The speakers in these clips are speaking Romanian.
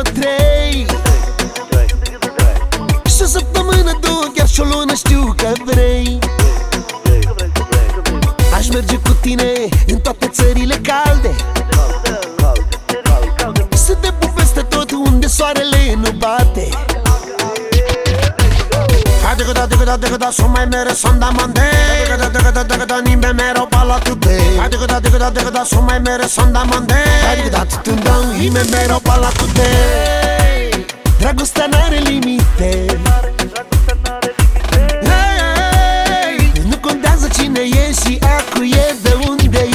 trei și o săptămână, două, chiar și o lună, știu că vrei. Aș merge cu tine în toate țările calde, să te pup peste tot unde soarele nu bate. Diga so mai mere sonda mande diga nimbe mero pala tutte diga so mai mere sonda mande diga tundau hime mero pala tutte. Dragostea n-are limite, nu contează cine e și acu e, de unde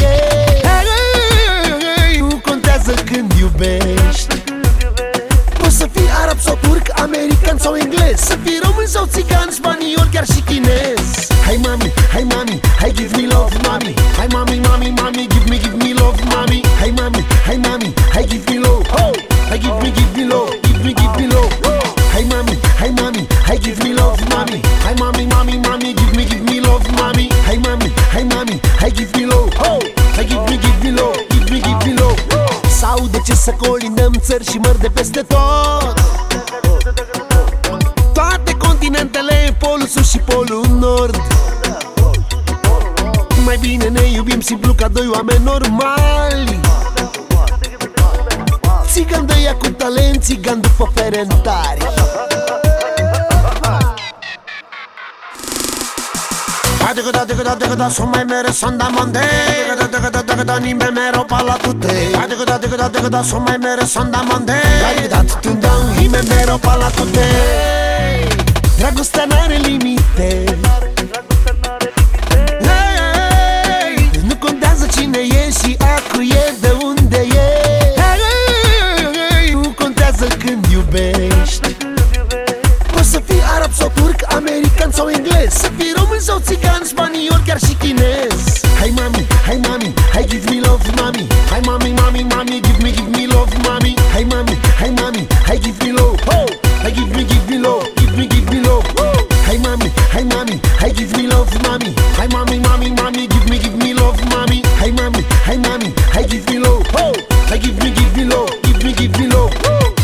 e, nu contează când iubești. Poți să fii arab sau turc, american sau englez, să fii român sau țigan, spaniol, chiar și chinez. Hai mami, hai mami, hai give me love mami. Hai mami, mami, mami, give me love mami. Hai mami, hai mami, hai give me love. Hai give me love, give me love. Hai mami, hai mami, hai give me love mami. Hai mami, mami, mami, give me love mami. Hai mami, hai mami, hai give me love. Hai give me love, give me love. Sau de ce să colindăm țări și mări de peste tot, toate continentele, polul sus și polul nord. Mai bine ne iubim simplu ca doi oameni normali. Țigan de ea cu talent, țigan după ferentari. Diga so mai mere sonda mande diga nimbe mero pala tutte diga so mai mere sonda mande diga tundau hime mero pala tutte. Dragostea n-are limite, nu contează cine e și acu e, de unde e, nu contează când iubești. Poți să fii arab sau turc, american sau englez, să fii român sau țigan, spaniol, chiar și chinez. Hai mami, hai mami, hai give me love mami. Hai mami, mami, mami, give me love mami. Hai mami, hai mami, hai give me love. Hai give me love, give me love. Hai mami, hai mami, hai give me love mami. Hai mami, mami, mami, give me love mami. Hai mami, hai mami, hai give me love. Hai give me love, give me love.